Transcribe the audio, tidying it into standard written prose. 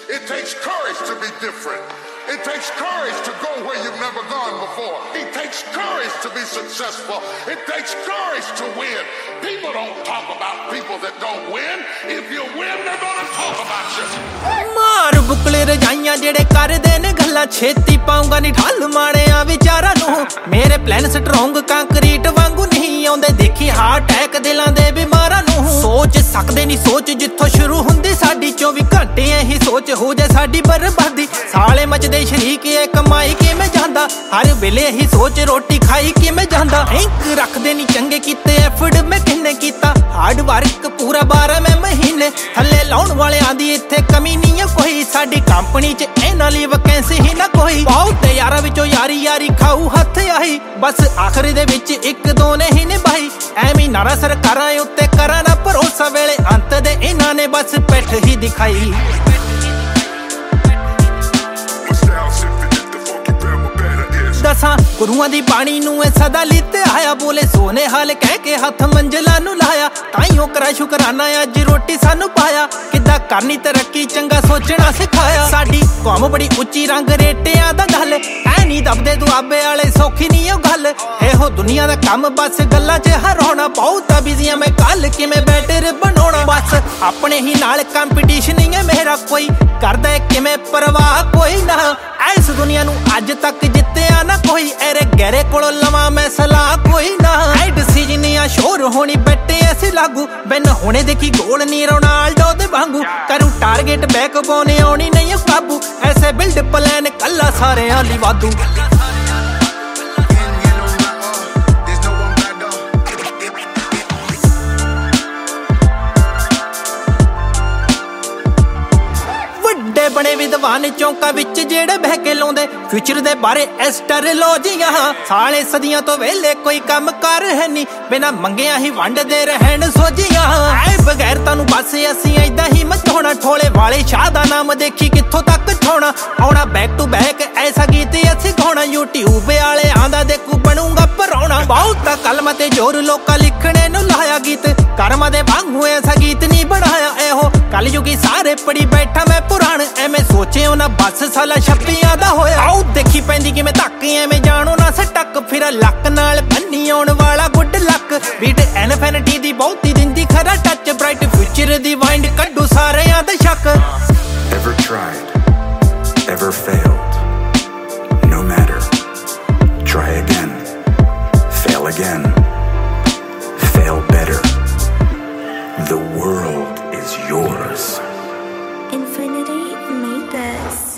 It takes courage to be different. It takes courage to go where you've never gone before. It takes courage to be successful. It takes courage to win. People don't talk about people that don't win. If you win, they're gonna talk about you. ਮਾਰ ਬੁਕਲੇ ਰਜਾਈਆਂ ਜਿਹੜੇ ਕਰਦੇ ਨੇ ਗੱਲਾਂ ਛੇਤੀ ਪਾਉਂਗਾ ਨਹੀਂ ਠੱਲ ਮਾੜਿਆਂ ਵਿਚਾਰਾਂ ਨੂੰ ਮੇਰੇ ਪਲਾਨ ਸਟਰੋਂਗ ਕੰਕਰੀਟ ਵਾਂਗੂ ਨਹੀਂ ਆਉਂਦੇ ਦੇਖੀ ਹਾਰਟ ਅਟੈਕ ਦਿਲਾਂ ਦੇ ਬਿਮਾਰਾਂ ਨੂੰ ਸੋਚ ਸਕਦੇ ਨਹੀਂ ਸੋਚ ਜਿੱਥੋਂ ਸ਼ੁਰੂ ਹੁੰਦੀ ਸਾਡੀ 24 ਘੰਟੇ ਇਹੀ ਸੋਚ ਹੋ ਜਾਏ ਸਾਡੀ ਬਰਬਾਦੀ ਸਾਲੇ ਮਚਦੇ ਸ਼ਰੀਕ ਇਹ ਕਮਾਈ ਕਿਵੇਂ ਜਾਂਦਾ ਹਰ ਵੇਲੇ ਇਹੀ ਸੋਚ ਰੋਟੀ ਖਾਈ ਕਿਵੇਂ ਜਾਂਦਾ ਇੰਕ ਰੱਖਦੇ ਨਹੀਂ ਚੰਗੇ ਕੀਤੇ ਐਫਰਟ ਮੈਂ ਕਿੰਨੇ ਕੀਤਾ ਹਾਰਡ ਵਰਕ ਪੂਰਾ 12 ਮਹੀਨੇ ਥੱਲੇ ਲਾਉਣ ਵਾਲਿਆਂ ਦੀ ਇੱਥੇ ਕਮੀ ਨਹੀਂ ਹੈ ਕੋਈ ਸਾਡੀ ਕੰਪਨੀ 'ਚ ਇਹਨਾਂ ਲਈ ਵੈਕੈਂਸੀ ਹੀ ਨਾ ਕੋਈ ਬਹੁਤ ਯਾਰਾਂ ਵਿੱਚੋਂ ਯਾਰੀ ਯਾਰੀ ਖਾਊ ਹੱਥ ਆਈ ਬਸ ਆਖਰ ਦੇ ਵਿੱਚ ਇੱਕ ਦੋ ਨੇ ਹੀ ਨਿਭਾਈ ਐਵੇਂ ਨਾਰਾ ਸਰਕਾਰਾਂ ਉੱਤੇ ਕਰਾਂ ਨਾ ਭਰੋਸਾ ਵੇਲੇ ਅੰਤ ਦੇ ਇਹਨਾਂ ਨੇ ਬਸ ਪਿੱਠ ਹੀ ਦਿਖਾਈ ਦਸਾਂ ਗੁਰੂਆਂ ਦੀ ਬਾਣੀ ਨੂੰ ਇਹ ਸਦਾ ਲਿੱਤੇ ਆਇਆ ਬੋਲੇ ਸੋਨੇ ਹਾਲ ਕਹਿ ਕੇ ਹੱਥ ਮੰਜ਼ਲਾਂ ਨੂੰ ਲਾਇਆ ਤਾਈਓ ਕਰਾ ਸ਼ੁਕਰਾਨਾ ਅੱਜ ਰੋਟੀ ਸਾਨੂੰ ਪਾਇਆ ਕਿੱਦਾਂ ਕਰਨੀ ਤਰੱਕੀ ਚੰਗਾ ਸੋਚਣਾ ਸਿਖਾਇਆ ਸਾਡੀ ਕੌਮ ਬੜੀ ਉੱਚੀ ਰੰਗ ਰੇਟਿਆਂ ਦਾ ਗੱਲ ਐ ਨਹੀਂ ਦਬਦੇ ਦੁਆਬੇ ਵਾਲੇ ਸੌਖੀ ਨਹੀਂ ਉਹ ਗੱਲ ਇਹੋ ਦੁਨੀਆ ਦਾ ਕੰਮ ਬਸ ਗੱਲਾਂ 'ਚ ਹਰਾਉਣਾ ਬਹੁਤ ਬਿਜ਼ੀਆਂ ਮੈਂ ਕੱਲ ਕਿਵੇਂ ਬੈਟਰ ਬਣਾਉਣਾ ਬਸ ਆਪਣੇ ਹੀ ਨਾਲ ਕੰਪੀਟੀਸ਼ਨ ਨਹੀਂ ਹੈ ਮੇਰਾ ਕੋਈ ਕਰਦਾ ਕਿਵੇਂ ਪਰਵਾਹ ਕੋਈ ਨਾ ਇਸ ਦੁਨੀਆ ਨੂੰ ਅੱਜ ਤੱਕ ਜਿੱਤਿਆ ਨਾ ਕੋਈ ਐਰੇ ਗਹਿਰੇ ਕੋਲੋਂ ਲਵਾਂ ਮੈਂ ਸਲਾਹ ਕੋਈ ਨਾ ਐ ਡਿਸੀਜਨ ਆ ਸ਼ੋਰ ਹੋਣੀ ਬੈਠੇ ਐਸੇ ਲਾਗੂ ਬਿਨ ਹੁਣੇ ਦੇਖੀ ਗੋਲ ਨੀ ਰੋਨਾਲਡੋ ਦੇ ਵਾਂਗੂ ਕਰੂ ਟਾਰਗੇਟ ਬੈਕ ਬੋਨੇ ਆਉਣੀ ਨਹੀਂ ਕਾਬੂ ਐਸੇ ਬਿਲਡ ਪਲਾਨ ਕੱਲਾ ਸਾਰਿਆਂ ਲਈ ਵਾਧੂ ਬਣੇ ਵਿਦਵਾਨ ਚੌਂਕਾਂ ਵਿੱਚ ਜਿਹੜੇ ਬਹਿ ਕੇ ਲਾਉਂਦੇ ਫਿਊਚਰ ਦੇ ਬਾਰੇ ਐਸਟਰੋਲੋਜੀਆਂ ਸਾਲੇ ਸਦੀਆਂ ਤੋਂ ਵੇਲੇ ਕੋਈ ਕੰਮ ਕਰ ਹੈ ਨਹੀਂ ਬਿਨਾਂ ਮੰਗਿਆ ਹੀ ਵੰਡਦੇ ਰਹਿਣ ਸੋਝੀਆਂ ਐ ਬਗੈਰ ਤੁਹਾਨੂੰ ਬਸ ਅਸੀਂ ਏਦਾਂ ਹੀ ਮਚਾਉਣਾ ਠੋਲੇ ਵਾਲੇ ਸ਼ਾਹ ਦਾ ਨਾਮ ਦੇਖੀ ਕਿੱਥੋਂ ਤੱਕ ਛਾਉਣਾ ਆਉਣਾ ਬੈਕ ਟੂ ਬੈਕ ਐਸਾ ਗੀਤ ਅਸੀਂ ਗਾਉਣਾ YouTube ਵਾਲੇ ਆਂਦਾ ਦੇਖੂ ਬਣੂਗਾ ਪਰਾਉਣਾ ਬਹੁਤ ਕਲਮ ਤੇ ਜ਼ੋਰ ਲੋਕਾਂ ਲਿਖਣੇ ਨੂੰ ਲਾਇਆ ਗੀਤ ਕਰਮਾਂ ਦੇ ਵਾਂਗੂ ਐਸਾ ਗੀਤ ਨਹੀਂ ਬਣਾਇਆ ਇਹੋ ਕਲਯੁਗੀ ਸਾਰੇ ਪੜੀ ਬੈਠਾ ਮੈਂ ਪੁਰਾਣ ਐਵੇਂ ਸੋਚੇ ਉਹਨਾਂ ਬਸ ਸਾਲਾ ਛੱਪੀਆਂ ਦਾ ਹੋਇਆ ਆਉ ਦੇਖੀ ਪੈਂਦੀ ਕਿਵੇਂ ਧੱਕ ਐਵੇਂ ਜਾਣੋ ਨਾ ਸਟੱਕ ਫਿਰ ਲੱਕ ਨਾਲ ਬੰਨੀ ਆਉਣ ਵਾਲਾ ਗੁੱਡ ਲੱਕ ਬੀਟ ਇਨਫਿਨਿਟੀ ਦੀ ਬਹੁਤੀ ਦਿੰਦੀ ਖਰਾ ਟੱਚ ਬ੍ਰਾਈਟ ਫਿਊਚਰ ਦੀ ਵਾਈਂਡ ਕੱਢੂ ਸਾਰਿਆਂ ਦਾ ਸ਼ੱਕ Ever tried, ever failed, no matter, try again, fail again, fail better, the world is yours. Infinity made this.